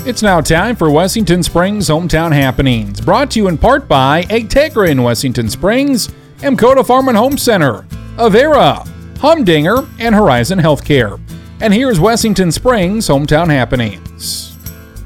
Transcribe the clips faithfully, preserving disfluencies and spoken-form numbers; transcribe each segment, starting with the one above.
It's now time for Wessington Springs Hometown Happenings, brought to you in part by Agtegra in Wessington Springs, Mkota Farm and Home Center, Avera, Humdinger, and Horizon Healthcare. And here's Wessington Springs Hometown Happenings.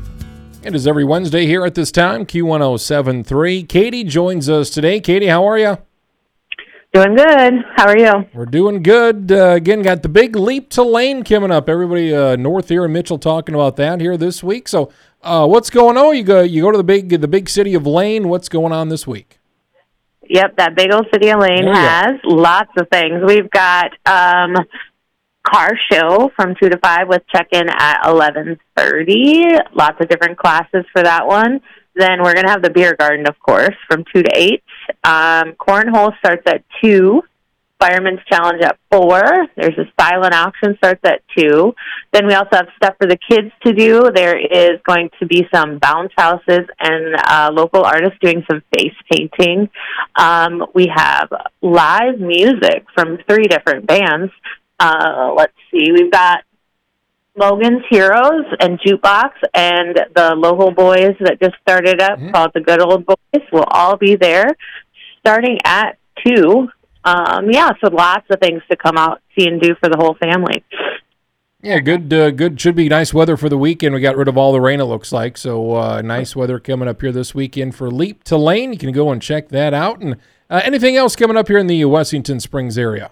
It is every Wednesday here at this time, Q one oh seven point three. Katie joins us today. Katie, how are you? Doing good. How are you? We're doing good. Uh, again, got the big Leap to Lane coming up. Everybody uh, north here in Mitchell talking about that here this week. So, uh, what's going on? You go, you go to the big, the big city of Lane. What's going on this week? Yep, that big old city of Lane has go. lots of things. We've got um, car show from two to five with check-in at eleven thirty. Lots of different classes for that one. Then we're going to have the beer garden, of course, from two to eight. Um, cornhole starts at two. Fireman's Challenge at four. There's a silent auction starts at two. Then we also have stuff for the kids to do. There is going to be some bounce houses and uh, local artists doing some face painting. Um, we have live music from three different bands. Uh, let's see. We've got Logan's Heroes and Jukebox and the local boys that just started up mm-hmm. called the Good Old Boys will all be there starting at two. Um, yeah, so lots of things to come out, see, and do for the whole family. Yeah, good. Uh, good. Should be nice weather for the weekend. We got rid of all the rain, it looks like. So uh, nice weather coming up here this weekend for Leap to Lane. You can go and check that out. And uh, anything else coming up here in the Wessington Springs area?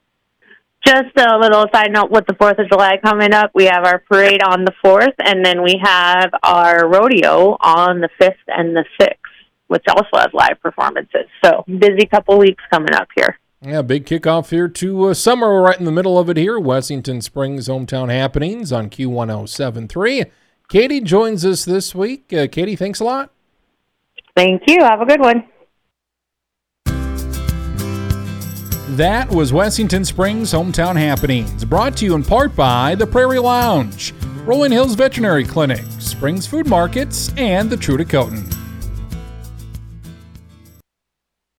Just a little side note with the fourth of July coming up. We have our parade on the fourth, and then we have our rodeo on the fifth and the sixth, which also has live performances. So busy couple weeks coming up here. Yeah, big kickoff here to uh, summer. We're right in the middle of it here. Wessington Springs Hometown Happenings on Q one oh seven point three. Katie joins us this week. Uh, Katie, thanks a lot. Thank you. Have a good one. That was Wessington Springs Hometown Happenings, brought to you in part by the Prairie Lounge, Rolling Hills Veterinary Clinic, Springs Food Markets, and the True Dakotan.